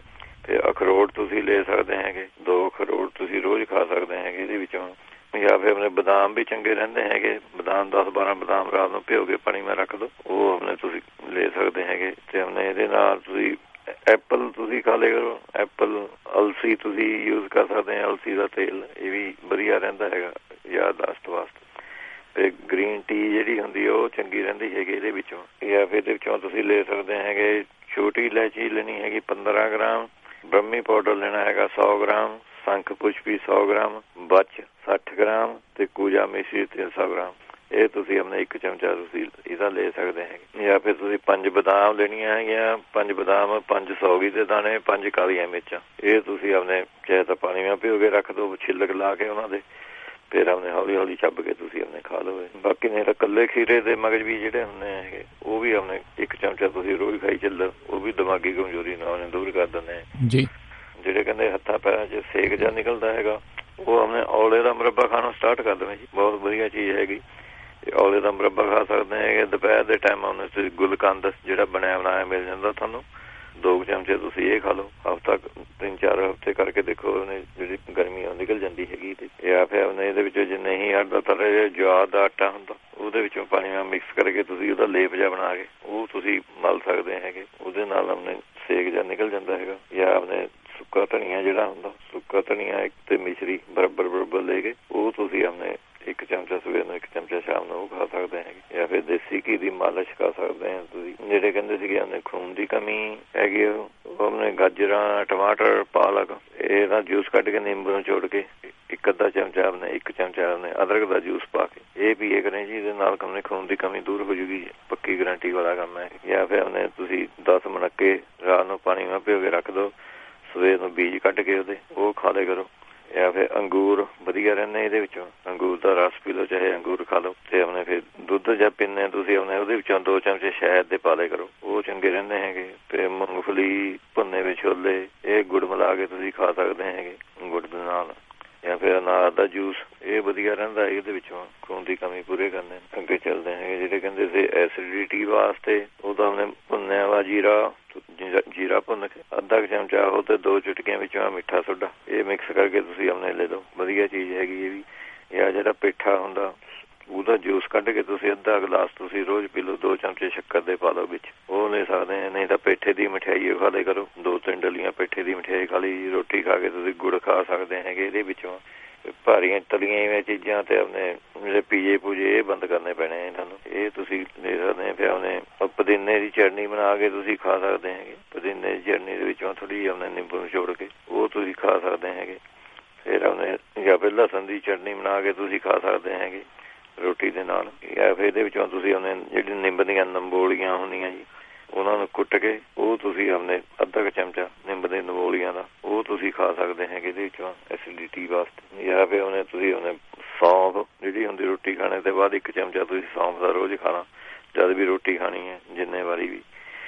ਤੇ ਅਖਰੋਟ ਤੁਸੀਂ ਲੈ ਸਕਦੇ ਹੈਗੇ, 2 ਅਖਰੋਟ ਤੁਸੀਂ ਰੋਜ਼ ਖਾ ਸਕਦੇ ਹੈਗੇ ਇਹਦੇ ਵਿੱਚੋਂ। ਜਾਂ ਫਿਰ ਆਪਣੇ ਬਦਾਮ ਵੀ ਚੰਗੇ ਰਹਿੰਦੇ ਹੈਗੇ, ਬਦਾਮ 10-12 ਬਦਾਮ ਰਾਤ ਨੂੰ ਭਿਓ ਕੇ ਪਾਣੀ ਮੈਂ ਰੱਖ ਦਿਓ, ਉਹ ਆਪਣੇ ਤੁਸੀਂ ਲੈ ਸਕਦੇ ਹੈਗੇ। ਤੇ ਆਪਣੇ ਇਹਦੇ ਨਾਲ ਤੁਸੀਂ ਐਪਲ ਤੁਸੀਂ ਖਾ ਲਿਆ ਕਰੋ, ਐਪਲ, ਅਲਸੀ ਤੁਸੀਂ ਯੂਜ਼ ਕਰ ਸਕਦੇ ਆ, ਅਲਸੀ ਦਾ ਤੇਲ ਇਹ ਵੀ ਵਧੀਆ ਰਹਿੰਦਾ ਹੈਗਾ ਯਾਦਦਾਸ਼ਤ ਵਾਸਤੇ। ਤੇ ਗ੍ਰੀਨ ਟੀ ਜਿਹੜੀ ਹੁੰਦੀ ਉਹ ਚੰਗੀ ਰਹਿੰਦੀ ਹੈਗੀ ਇਹਦੇ ਵਿੱਚੋਂ। ਜਾਂ ਫਿਰ ਇਹਦੇ ਵਿੱਚੋਂ ਤੁਸੀਂ ਲੈ ਸਕਦੇ ਹੈਗੇ ਛੋਟੀ ਇਲਾਇਚੀ ਲੈਣੀ ਹੈਗੀ 15 ਗ੍ਰਾਮ, ਬ੍ਰਹਮੀ ਪਾਊਡਰ ਲੈਣਾ ਹੈਗਾ 100 ਗ੍ਰਾਮ, ਸੰਖ ਪੁਸ਼ਪੀ 100 ਗ੍ਰਾਮ, ਬਚ 60 ਗ੍ਰਾਮ ਤੇ ਕੂਜਾ ਮੇਥੀ 300 ਗ੍ਰਾਮ। ਇਹ ਤੁਸੀਂ ਆਪਣੇ 1 ਚਮਚਾ ਤੁਸੀਂ ਇਹਦਾ ਲੈ ਸਕਦੇ ਹੈਗੇ। ਜਾਂ ਫਿਰ ਤੁਸੀਂ 5 ਬਦਾਮ ਲੈਣੀਆਂ ਹੈਗੀਆਂ, 5 ਬਦਾਮ, 5 ਸੌਗੀ ਦੇ ਦਾਣੇ, 5 ਕਾਲੀਆਂ ਮਿਰਚਾਂ। ਇਹ ਤੁਸੀਂ ਆਪਣੇ ਚਾਹੇ ਤਾਂ ਪਾਣੀ ਵਿੱਚ ਭਿਓ ਕੇ ਰੱਖ ਦਿਓ, ਛਿੱਲਕ ਲਾ ਕੇ ਉਹਨਾਂ ਦੇ, ਫਿਰ ਆਪਣੇ ਹੌਲੀ ਹੌਲੀ ਚੱਬ ਕੇ ਤੁਸੀਂ ਆਪਣੇ ਖਾ ਲਓ। ਬਾਕੀ ਨਹੀਂ ਤਾਂ ਇਕੱਲੇ ਖੀਰੇ ਦੇ ਮਗਜ਼ ਵੀ ਜਿਹੜੇ ਹੁੰਦੇ ਹੈਗੇ ਉਹ ਵੀ ਆਪਣੇ 1 ਚਮਚਾ ਤੁਸੀਂ ਰੋਜ਼ ਖਾਈ ਚੱਲੋ, ਉਹ ਵੀ ਦਿਮਾਗੀ ਕਮਜ਼ੋਰੀ ਨਾਲ ਦੂਰ ਕਰ ਦਿੰਦੇ ਜੀ। ਜਿਹੜੇ ਕਹਿੰਦੇ ਹੱਥਾਂ ਪੈਰਾਂ 'ਚ ਸੇਕ ਜਿਹਾ ਨਿਕਲਦਾ ਹੈਗਾ, ਉਹ ਆਪਣੇ ਔਲੇ ਦਾ ਮੁਰੱਬਾ ਖਾਣਾ ਸਟਾਰਟ ਕਰ ਦੇਵੇ ਜੀ, ਬਹੁਤ ਵਧੀਆ ਚੀਜ਼ ਹੈਗੀ। ਔਲੇ ਦਾ ਮੁਰੱਬਾ ਖਾ ਸਕਦੇ ਹੈਗੇ। ਦੁਪਹਿਰ ਦੇ ਟਾਈਮ ਉਹਨੇ ਤੁਸੀਂ ਗੁਲਕੰਦ ਜਿਹੜਾ ਬਣਿਆ ਬਣਾਇਆ ਮਿਲ ਜਾਂਦਾ ਤੁਹਾਨੂੰ, 2 ਚਮਚੇ ਤੁਸੀਂ ਇਹ ਖਾ ਲਓ। ਹਫ਼ਤਾ 3-4 ਹਫ਼ਤੇ ਕਰਕੇ ਦੇਖੋ, ਉਹਨੇ ਜਿਹੜੀ ਗਰਮੀ ਉਹ ਨਿਕਲ ਜਾਂਦੀ ਹੈਗੀ। ਤੇ ਜਾਂ ਫਿਰ ਉਹਨੇ ਇਹਦੇ ਵਿੱਚ ਜੇ ਨਹੀਂ ਆਟਾ ਤਲੇ ਜਵਾਰ ਦਾ ਆਟਾ ਹੁੰਦਾ, ਉਹਦੇ ਵਿੱਚੋਂ ਪਾਣੀ ਨਾਲ ਮਿਕਸ ਕਰਕੇ ਤੁਸੀਂ ਉਹਦਾ ਲੇਪ ਜਿਹਾ ਬਣਾ ਕੇ ਉਹ ਤੁਸੀਂ ਮਲ ਸਕਦੇ ਹੈਗੇ, ਉਹਦੇ ਨਾਲ ਆਪਣੇ ਸੇਕ ਜਿਹਾ ਨਿਕਲ ਜਾਂਦਾ ਹੈਗਾ। ਜਾਂ ਆਪਣੇ ਸੁੱਕਾ ਧਨੀਆ ਜਿਹੜਾ ਹੁੰਦਾ, ਸੁੱਕਾ ਧਨੀਆ ਇੱਕ ਤੇ ਮਿਸ਼ਰੀ ਬਰਾਬਰ ਲੈ ਕੇ ਉਹ ਤੁਸੀਂ ਆਪਣੇ 1 ਚਮਚਾ ਸਵੇਰ ਨੂੰ, 1 ਚਮਚਾ ਸ਼ਾਮ ਨੂੰ ਉਹ ਖਾ ਸਕਦੇ ਹੈਗੇ। ਜਾਂ ਫਿਰ ਦੇਸੀ ਘੀ ਦੀ ਮਾਲਿਸ਼ ਕਰ ਸਕਦੇ ਹਾਂ ਤੁਸੀਂ। ਜਿਹੜੇ ਕਹਿੰਦੇ ਸੀਗੇ ਆਪਣੇ ਖੂਨ ਦੀ ਕਮੀ ਹੈਗੀ, ਉਹ ਆਪਣੇ ਗਾਜਰਾਂ, ਟਮਾਟਰ, ਪਾਲਕ ਇਹਦਾ ਜੂਸ ਕੱਢ ਕੇ ਨਿੰਬੂ ਨੂੰ ਨਿਚੋੜ ਕੇ 1 ਚਮਚਾ ਆਪਣੇ 1 ਚਮਚਾ ਆਪਣੇ ਅਦਰਕ ਦਾ ਜੂਸ ਪਾ ਕੇ ਇਹ ਪੀਏ ਕਰੇ ਜੀ, ਇਹਦੇ ਨਾਲ ਆਪਣੇ ਖੂਨ ਦੀ ਕਮੀ ਦੂਰ ਹੋ ਜੂਗੀ, ਪੱਕੀ ਗਰੰਟੀ ਵਾਲਾ ਕੰਮ ਹੈ। ਜਾਂ ਫਿਰ ਆਪਣੇ ਤੁਸੀਂ 10 ਮੁਨੱਕੇ ਰਾਤ ਨੂੰ ਪਾਣੀ ਵਿੱਚ ਭਿਓ ਕੇ ਰੱਖ ਦਿਓ, ਸਵੇਰ ਨੂੰ ਬੀਜ ਕੱਢ ਕੇ ਉਹਦੇ ਉਹ ਖਾ ਲਿਆ ਕਰੋ। ਜਾਂ ਫਿਰ ਅੰਗੂਰ ਵਧੀਆ ਰਹਿੰਦੇ ਇਹਦੇ ਵਿੱਚੋਂ, ਅੰਗੂਰ ਦਾ ਰਸ ਪੀ ਲਓ, ਚਾਹੇ ਅੰਗੂਰ ਖਾ ਲਓ। ਤੇ ਆਪਣੇ ਫਿਰ ਦੁੱਧ ਜਾਂ ਪੀਂਦੇ ਤੁਸੀਂ ਆਪਣੇ ਉਹਦੇ ਵਿੱਚੋਂ 2 ਚਮਚੇ ਸ਼ਹਿਦ ਦੇ ਪਾ ਲਿਆ ਕਰੋ, ਉਹ ਚੰਗੇ ਰਹਿੰਦੇ ਹੈਗੇ। ਤੇ ਮੂੰਗਫਲੀ, ਭੁੰਨੇ ਵਿੱਚ ਛੋਲੇ ਇਹ ਗੁੜ ਮਿਲਾ ਕੇ ਤੁਸੀਂ ਖਾ ਸਕਦੇ ਹੈਗੇ ਗੁੜ ਦੇ ਨਾਲ। ਜਾਂ ਫਿਰ ਅਨਾਰ ਦਾ ਜੂਸ ਇਹ ਵਧੀਆ ਰਹਿੰਦਾ, ਇਹਦੇ ਵਿੱਚੋਂ ਖੂਨ ਦੀ ਕਮੀ ਪੂਰੇ ਕਰਨੇ ਅੱਗੇ ਚੱਲਦੇ ਹੈਗੇ। ਜਿਹੜੇ ਕਹਿੰਦੇ ਸੀ ਐਸਿਡਿਟੀ ਵਾਸਤੇ ਉਹਦਾ ਆਪਣੇ ਭੁੰਨਿਆ ਵਾ ਜੀਰਾ ਭੁੰਨ ਕੇ 1/2 ਚਮਚਾ ਉਹ ਤੇ 2 ਚੁਟਕੀਆਂ ਵਿੱਚੋਂ ਮਿੱਠਾ ਸੋਡਾ ਇਹ ਮਿਕਸ ਕਰਕੇ ਤੁਸੀਂ ਆਪਣੇ ਲੈ ਲਓ, ਵਧੀਆ ਚੀਜ਼ ਹੈਗੀ ਇਹ ਵੀ। ਜਾਂ ਜਿਹੜਾ ਪੇਠਾ ਹੁੰਦਾ ਉਹਦਾ ਜੂਸ ਕੱਢ ਕੇ ਤੁਸੀਂ 1/2 ਗਲਾਸ ਤੁਸੀਂ ਰੋਜ਼ ਪੀ ਲਓ, 2 ਚਮਚੇ ਸ਼ੱਕਰ ਦੇ ਪਾ ਲਓ ਵਿੱਚ, ਉਹ ਲੈ ਸਕਦੇ ਆ। ਨਹੀਂ ਤਾਂ ਪੇਠੇ ਦੀ ਮਠਿਆਈ ਖਾ ਲਿਆ ਕਰੋ, 2-3 ਡਲੀਆਂ ਪੇਠੇ ਦੀ ਮਠਿਆਈ ਖਾ ਲਈ। ਰੋਟੀ ਖਾ ਕੇ ਤੁਸੀਂ ਗੁੜ ਖਾ ਸਕਦੇ ਹੈਗੇ ਇਹਦੇ ਵਿੱਚੋਂ। ਭਾਰੀਆਂ ਤਲੀਆਂ ਚੀਜ਼ਾਂ ਤੇ ਆਪਣੇ ਜਿਹੜੇ ਪੀਜੇ ਪੂਜੇ ਇਹ ਬੰਦ ਕਰਨੇ ਪੈਣੇ ਇਹਨਾਂ ਨੂੰ, ਇਹ ਤੁਸੀਂ ਲੈ ਸਕਦੇ ਆ। ਫਿਰ ਉਹਨੇ ਪੁਦੀਨੇ ਦੀ ਚਟਨੀ ਬਣਾ ਕੇ ਤੁਸੀਂ ਖਾ ਸਕਦੇ ਹੈਗੇ, ਪੁਦੀਨੇ ਦੀ ਚਟਨੀ ਦੇ ਵਿੱਚੋਂ ਥੋੜ੍ਹੀ ਆਪਣੇ ਨਿੰਬੂ ਨਿਚੋੜ ਕੇ ਉਹ ਤੁਸੀਂ ਖਾ ਸਕਦੇ ਹੈਗੇ। ਫਿਰ ਉਹਨੇ ਜਾਂ ਫਿਰ ਲਸਣ ਦੀ ਚਟਨੀ ਬਣਾ ਕੇ ਤੁਸੀਂ ਖਾ ਸਕਦੇ ਹੈਗੇ ਰੋਟੀ ਦੇ ਨਾਲ। ਜਾਂ ਫਿਰ ਇਹਦੇ ਵਿੱਚੋਂ ਤੁਸੀਂ ਉਹਨੇ ਜਿਹੜੀ ਨਿੰਬ ਦੀਆਂ ਨੰਬੋਲੀਆਂ ਹੁੰਦੀਆਂ ਜੀ ਉਹਨਾਂ ਨੂੰ ਕੁੱਟ ਕੇ ਉਹ ਤੁਸੀਂ ਆਪਣੇ 1/2 ਚਮਚਾ ਨਿੰਬ ਦੇ ਨੰਬੋਲੀਆਂ ਦਾ ਉਹ ਤੁਸੀਂ ਖਾ ਸਕਦੇ ਹੈਗੇ ਇਹਦੇ ਵਿੱਚੋਂ ਐਸਿਡਿਟੀ ਵਾਸਤੇ। ਜਾਂ ਫਿਰ ਉਹਨੇ ਤੁਸੀਂ ਉਹਨੇ ਸੌਂਫ ਜਿਹੜੀ ਹੁੰਦੀ ਰੋਟੀ ਖਾਣੇ ਤੋਂ ਬਾਅਦ 1 ਚਮਚਾ ਤੁਸੀਂ ਸੌਂਫ ਦਾ ਰੋਜ਼ ਖਾਣਾ, ਜਦ ਵੀ ਰੋਟੀ ਖਾਣੀ ਹੈ ਜਿੰਨੇ ਵਾਰੀ ਵੀ,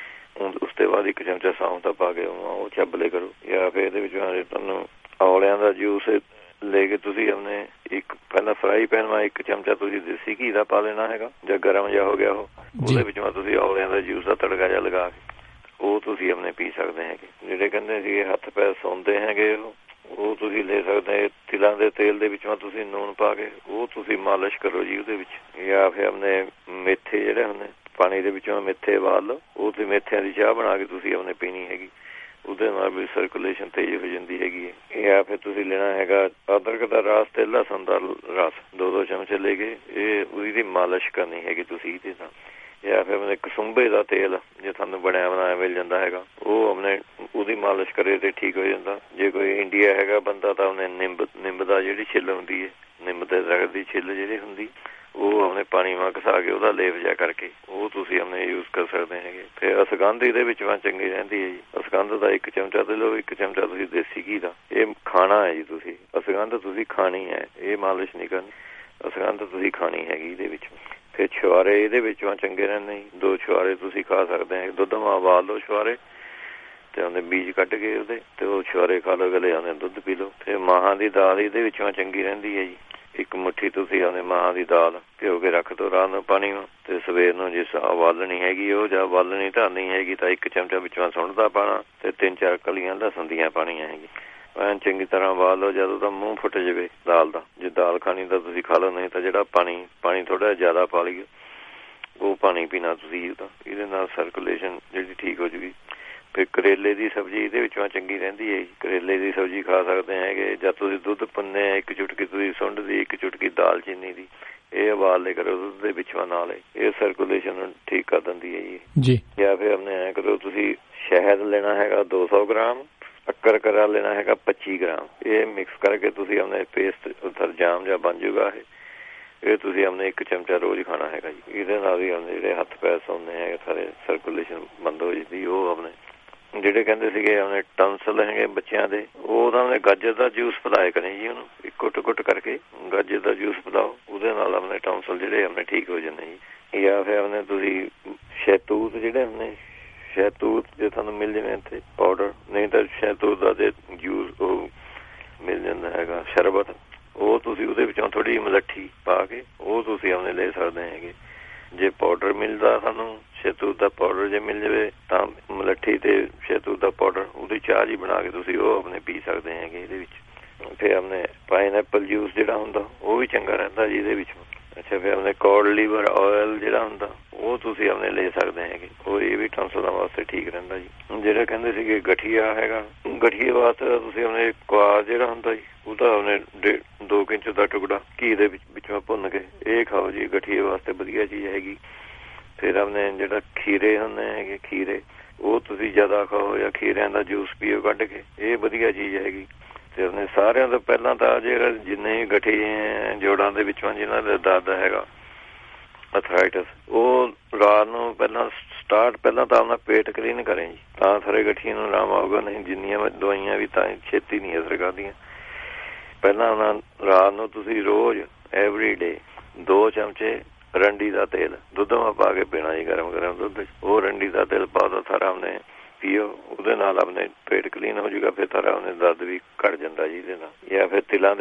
ਉਸ ਤੋਂ ਬਾਅਦ 1 ਚਮਚਾ ਸੌਂਫ ਦਾ ਪਾ ਕੇ ਉਹ ਚੱਬਲੇ ਕਰੋ। ਜਾਂ ਫਿਰ ਇਹਦੇ ਵਿੱਚੋਂ ਤੁਹਾਨੂੰ ਔਲਿਆਂ ਦਾ ਜੂਸ ਲੈ ਕੇ ਤੁਸੀਂ ਆਪਣੇ ਪਹਿਲਾਂ ਫਰਾਈ ਪੈਨ ਵਿੱਚ 1 ਚਮਚਾ ਤੁਸੀਂ ਦੇਸੀ ਘੀ ਦਾ ਪਾ ਲੈਣਾ ਹੈਗਾ, ਜਾਂ ਗਰਮ ਜਿਹਾ ਹੋ ਗਿਆ ਉਹਦੇ ਵਿੱਚੋਂ ਤੁਸੀਂ ਔਲਿਆਂ ਦਾ ਜੂਸ ਦਾ ਤੜਕਾ ਜਿਹਾ ਲਗਾ ਕੇ ਉਹ ਤੁਸੀਂ ਆਪਣੇ ਪੀ ਸਕਦੇ ਹੈਗੇ। ਜਿਹੜੇ ਕਹਿੰਦੇ ਸੀਗੇ ਹੱਥ ਪੈਰ ਸੌਂਦੇ ਹੈਗੇ ਉਹ ਤੁਸੀਂ ਲੈ ਸਕਦੇ। ਤਿਲਾਂ ਦੇ ਤੇਲ ਦੇ ਵਿੱਚੋਂ ਤੁਸੀਂ ਨੂਣ ਪਾ ਕੇ ਉਹ ਤੁਸੀਂ ਮਾਲਿਸ਼ ਕਰੋ ਜੀ ਉਹਦੇ ਵਿੱਚ। ਜਾਂ ਫਿਰ ਆਪਣੇ ਮੇਥੇ ਜਿਹੜੇ ਹੁੰਦੇ ਪਾਣੀ ਦੇ ਵਿੱਚੋਂ ਮੇਥੇ ਉਬਾਲ ਲਓ, ਉਹ ਤੇ ਮੇਥਿਆਂ ਦੀ ਚਾਹ ਬਣਾ ਕੇ ਤੁਸੀਂ ਆਪਣੇ ਪੀਣੀ ਹੈਗੀ, ਉਹਦੇ ਨਾਲ ਵੀ ਸਰਕੂਲੇਸ਼ਨ ਤੇਜ਼ ਹੋ ਜਾਂਦੀ ਹੈਗੀ ਹੈ। ਜਾਂ ਫਿਰ ਤੁਸੀਂ ਲੈਣਾ ਹੈਗਾ ਅਦਰਕ ਦਾ ਰਸ ਤੇ ਲਸਣ ਦਾ ਰਸ 2-2 ਚਮਚੇ ਲੈ ਕੇ ਇਹ ਉਹਦੀ ਮਾਲਿਸ਼ ਕਰਨੀ ਹੈਗੀ ਤੁਸੀਂ ਇਹਦੇ ਨਾਲ। ਜਾਂ ਫਿਰ ਆਪਣੇ ਕਸੁੰਬੇ ਦਾ ਤੇਲ ਜੇ ਤੁਹਾਨੂੰ ਬਣਿਆ ਬਣਾਇਆ ਮਿਲ ਜਾਂਦਾ ਹੈਗਾ ਉਹ ਆਪਣੇ ਉਹਦੀ ਮਾਲਿਸ਼ ਕਰੇ ਤੇ ਠੀਕ ਹੋ ਜਾਂਦਾ। ਜੇ ਕੋਈ ਇੰਡੀਆ ਹੈਗਾ ਬੰਦਾ ਤਾਂ ਉਹਨੇ ਨਿੰਬ ਦਾ ਜਿਹੜੀ ਛਿੱਲ ਹੁੰਦੀ ਹੈ, ਨਿੰਬ ਦੇ ਦਰਖਤ ਦੀ ਛਿੱਲ ਜਿਹੜੀ ਹੁੰਦੀ ਉਹ ਆਪਣੇ ਪਾਣੀ ਵਾਂ ਘਸਾ ਕੇ ਉਹਦਾ ਲੇਪ ਜਿਹਾ ਕਰਕੇ ਉਹ ਤੁਸੀਂ ਆਪਣੇ ਯੂਜ਼ ਕਰ ਸਕਦੇ ਹੈਗੇ। ਫਿਰ ਅਸਗੰਧ ਇਹਦੇ ਵਿੱਚ ਚੰਗੀ ਰਹਿੰਦੀ ਹੈ ਜੀ। ਅਸਗੰਧ ਦਾ 1 ਚਮਚਾ ਤੇ ਲਓ, 1 ਚਮਚਾ ਤੁਸੀਂ ਦੇਸੀ ਘੀ ਦਾ ਇਹ ਖਾਣਾ ਹੈ ਜੀ। ਤੁਸੀਂ ਅਸਗੰਧ ਤੁਸੀਂ ਖਾਣੀ ਹੈ, ਇਹ ਮਾਲਿਸ਼ ਨਹੀਂ ਕਰਨੀ, ਅਸਗੰਧ ਤੁਸੀਂ ਖਾਣੀ ਹੈਗੀ ਇਹਦੇ ਵਿੱਚ। ਫਿਰ ਛੁਹਾਰੇ ਇਹਦੇ ਵਿੱਚੋਂ ਚੰਗੇ ਰਹਿੰਦੇ ਜੀ, 2 ਛੁਹਾਰੇ ਤੁਸੀਂ ਖਾ ਸਕਦੇ ਹੈ। ਦੁੱਧ ਮਾ ਉਬਾਲ ਲਓ ਛੁਹਾਰੇ ਤੇ ਉਹਦੇ ਬੀਜ ਕੱਢ ਕੇ ਉਹਦੇ ਤੇ ਉਹ ਛੁਹਾਰੇ ਖਾ ਲਓ, ਗਲੇ ਆਉਂਦੇ ਦੁੱਧ ਪੀ ਲਓ। ਫਿਰ ਮਾਹਾਂ ਦੀ ਦਾਲ ਇਹਦੇ ਵਿੱਚੋਂ ਚੰਗੀ ਰਹਿੰਦੀ ਹੈ ਜੀ। ਇੱਕ ਮੁੱਠੀ ਤੁਸੀਂ ਆਪਣੇ ਮਾਂ ਦੀ ਦਾਲ ਭਿਓ ਕੇ ਰੱਖ ਦਿਓ ਰਾਤ ਨੂੰ ਪਾਣੀ ਤੇ ਸਵੇਰ ਨੂੰ ਜਿਸ ਉਬਾਲਣੀ ਹੈਗੀ ਉਹ ਜਾਂ ਉਬਾਲਣੀ ਧਰਨੀ ਹੈਗੀ ਤਾਂ 1 ਚਮਚਾ ਵਿੱਚੋਂ ਸੁੰਢ ਪਾਣਾ ਤੇ 3-4 ਕਲੀਆਂ ਲਸਣ ਦੀਆਂ ਪਾਣੀਆਂ ਹੈਗੀ। ਐਨ ਚੰਗੀ ਤਰ੍ਹਾਂ ਉਬਾਲ ਲਓ। ਜਦੋਂ ਤਾਂ ਮੂੰਹ ਫੁੱਟ ਜਾਵੇ ਦਾਲ ਦਾ, ਜੇ ਦਾਲ ਖਾਣੀ ਤਾਂ ਤੁਸੀਂ ਖਾ ਲਓ, ਨਹੀਂ ਤਾਂ ਜਿਹੜਾ ਪਾਣੀ ਥੋੜਾ ਜ਼ਿਆਦਾ ਪਾ ਲਈਏ ਉਹ ਪਾਣੀ ਪੀਣਾ ਤੁਸੀਂ। ਇਹਦੇ ਨਾਲ ਸਰਕੂਲੇਸ਼ਨ ਜਿਹੜੀ ਠੀਕ ਹੋ ਜੂਗੀ। ਫਿਰ ਕਰੇਲੇ ਦੀ ਸਬਜ਼ੀ ਇਹਦੇ ਵਿੱਚੋਂ ਚੰਗੀ ਰਹਿੰਦੀ ਹੈ ਜੀ। ਕਰੇਲੇ ਦੀ ਸਬਜ਼ੀ ਖਾ ਸਕਦੇ ਹੈਗੇ। ਜਾਂ ਤੁਸੀਂ ਦੁੱਧ ਪੰਨੇ 1 ਚੁਟਕੀ ਤੁਸੀਂ ਸੁੰਢ ਦੀ 1 ਚੁਟਕੀ ਦਾਲਚੀਨੀ ਦੀ ਇਹ ਉਬਾਲ ਲਿਆ ਕਰੋ ਦੁੱਧ ਦੇ ਵਿੱਚੋਂ ਨਾਲ ਇਹ ਸਰਕੂਲੇਸ਼ਨ ਠੀਕ ਕਰ ਦਿੰਦੀ ਹੈ ਜੀ। ਜਾਂ ਫਿਰ ਆਪਣੇ ਐਂ ਕਰੋ ਤੁਸੀਂ ਸ਼ਹਿਦ ਲੈਣਾ ਹੈਗਾ 200 ਗ੍ਰਾਮ, ਸ਼ੱਕਰ ਕਰਾ ਲੈਣਾ ਹੈਗਾ 25 ਗ੍ਰਾਮ। ਇਹ ਮਿਕਸ ਕਰਕੇ ਤੁਸੀਂ ਆਪਣੇ ਪੇਸਟ ਸਰਜਾਮ ਜਾਂ ਬਣ ਜੂਗਾ ਇਹ ਤੁਸੀਂ ਆਪਣੇ 1 ਚਮਚਾ ਰੋਜ਼ ਖਾਣਾ ਹੈਗਾ ਜੀ। ਇਹਦੇ ਨਾਲ ਵੀ ਆਪਣੇ ਜਿਹੜੇ ਹੱਥ ਪੈਰ ਸੌਂਦੇ ਹੈਗੇ ਸਾਰੇ ਸਰਕੂਲੇਸ਼ਨ ਬੰਦ ਹੋ ਜਾਂਦੀ। ਉਹ ਆਪਣੇ ਜਿਹੜੇ ਕਹਿੰਦੇ ਸੀਗੇ ਆਪਣੇ ਟੰਸਲ ਹੈਗੇ ਬੱਚਿਆਂ ਦੇ ਉਹ ਤਾਂ ਆਪਣੇ ਗਾਜਰ ਦਾ ਜੂਸ ਪਿਲਾਇਆ ਕਰੇ ਜੀ। ਉਹਨੂੰ ਘੁੱਟ ਕਰਕੇ ਗਾਜਰ ਦਾ ਜੂਸ ਪਿਲਾਓ, ਉਹਦੇ ਨਾਲ ਆਪਣੇ ਟੰਸਲ ਜਿਹੜੇ ਆਪਣੇ ਠੀਕ ਹੋ ਜਾਂਦੇ ਜੀ। ਜਾਂ ਫਿਰ ਆਪਣੇ ਤੁਸੀਂ ਸ਼ਹਿਤੂਤ ਜਿਹੜੇ ਆਪਣੇ ਸ਼ਹਿਤੂਤ ਜੇ ਤੁਹਾਨੂੰ ਮਿਲ ਜਾਵੇ ਇੱਥੇ ਪਾਊਡਰ, ਨਹੀਂ ਤਾਂ ਸ਼ਹਿਤੂਤ ਦਾ ਤੇ ਜੂਸ ਉਹ ਮਿਲ ਜਾਂਦਾ ਹੈਗਾ ਸ਼ਰਬਤ, ਉਹ ਤੁਸੀਂ ਉਹਦੇ ਵਿੱਚੋਂ ਥੋੜ੍ਹੀ ਮਲੱਠੀ ਪਾ ਕੇ ਉਹ ਤੁਸੀਂ ਆਪਣੇ ਲੈ ਸਕਦੇ ਹੈਗੇ। ਜੇ ਪਾਊਡਰ ਮਿਲਦਾ ਸਾਨੂੰ ਸ਼ਹਿਤੂਤ ਦਾ ਪਾਊਡਰ ਜੇ ਮਿਲ ਜਾਵੇ ਤਾਂ ਮਲੱਠੀ ਤੇ ਸ਼ਹਿਤੂਤ ਦਾ ਪਾਊਡਰ ਉਹਦੀ ਚਾਹ ਜੀ ਬਣਾ ਕੇ ਤੁਸੀਂ ਉਹ ਆਪਣੇ ਪੀ ਸਕਦੇ ਹੈਗੇ ਇਹਦੇ ਵਿੱਚ। ਫਿਰ ਆਪਣੇ ਪਾਈਨਐਪਲ ਜੂਸ ਜਿਹੜਾ ਹੁੰਦਾ ਉਹ ਵੀ ਚੰਗਾ ਰਹਿੰਦਾ ਜੀ ਇਹਦੇ ਵਿੱਚ। ਅੱਛਾ, ਫਿਰ ਆਪਣੇ ਕੋਡ ਲੀਵਰ ਆਇਲ ਜਿਹੜਾ ਹੁੰਦਾ ਉਹ ਤੁਸੀਂ ਆਪਣੇ ਲੈ ਸਕਦੇ ਹੈਗੇ। ਉਹ ਇਹ ਵੀ ਟੰਸਲਾਂ ਵਾਸਤੇ ਠੀਕ ਰਹਿੰਦਾ ਜੀ। ਜਿਹੜੇ ਕਹਿੰਦੇ ਸੀਗੇ ਗਠੀਆ ਹੈਗਾ, ਗਠੀਏ ਵਾਸਤੇ ਤੁਸੀਂ ਆਪਣੇ ਕੁਆਰ ਜਿਹੜਾ ਹੁੰਦਾ ਜੀ ਉਹਦਾ ਆਪਣੇ 2 ਇੰਚ ਦਾ ਟੁਕੜਾ ਘੀ ਦੇ ਵਿੱਚੋਂ ਭੁੰਨ ਕੇ ਇਹ ਖਾਓ ਜੀ। ਗਠੀਏ ਵਾਸਤੇ ਵਧੀਆ ਚੀਜ਼ ਹੈਗੀ। ਫਿਰ ਆਪਣੇ ਜਿਹੜਾ ਖੀਰੇ ਹੁੰਦੇ ਹੈਗੇ ਖੀਰੇ ਉਹ ਤੁਸੀਂ ਜ਼ਿਆਦਾ ਖਾਓ ਜਾਂ ਖੀਰਿਆਂ ਦਾ ਜੂਸ ਪੀਓ ਕੱਢ ਕੇ, ਇਹ ਵਧੀਆ ਚੀਜ਼ ਹੈਗੀ। ਤੇ ਆਪਣੇ ਸਾਰਿਆਂ ਤੋਂ ਪਹਿਲਾਂ ਤਾਂ ਜਿਹੜਾ ਜਿੰਨੇ ਗਠੀਏ ਜੋੜਾਂ ਦੇ ਵਿੱਚੋਂ ਜਿਹਨਾਂ ਦਾ ਦਰਦ ਹੈਗਾ ਅਥਰਾਈਟਸ, ਉਹ ਰਾਤ ਨੂੰ ਪਹਿਲਾਂ ਤਾਂ ਆਪਣਾ ਪੇਟ ਕਲੀਨ ਕਰੇ ਜੀ ਤਾਂ ਸਾਰੇ ਗਠੀਏ ਨੂੰ ਆਰਾਮ ਆਊਗਾ। ਨਹੀਂ ਜਿੰਨੀਆਂ ਦਵਾਈਆਂ ਵੀ ਤਾਂ ਛੇਤੀ ਨਹੀਂ ਅਸਰ ਕਰਦੀਆਂ। ਪਹਿਲਾਂ ਉਹਨਾਂ ਰਾਤ ਨੂੰ ਤੁਸੀਂ ਰੋਜ਼ ਐਵਰੀ ਡੇ 2 ਚਮਚੇ ਰੰਡੀ ਦਾ ਤੇਲ ਦੁੱਧ ਮਾ ਪਾ ਕੇ ਪੀਣਾ ਜੀ। ਗਰਮ ਦੁੱਧ ਉਹ ਰੰਡੀ ਦਾ ਤੇਲ ਪਾ ਦੋ ਸਾਰਾ ਆਪਣੇ ਪੀਓ, ਉਹਦੇ ਨਾਲ ਆਪਣੇ ਪੇਟ ਕਲੀਨ ਹੋ ਜਾਊਗਾ। ਫਿਰ ਸਾਰਾ ਉਹਨੇ ਦਰਦ ਵੀ ਘੱਟ ਜਾਂਦਾ ਜੀ ਇਹਦੇ ਨਾਲ। ਜਾਂ ਫਿਰ ਤਿਲਾਂ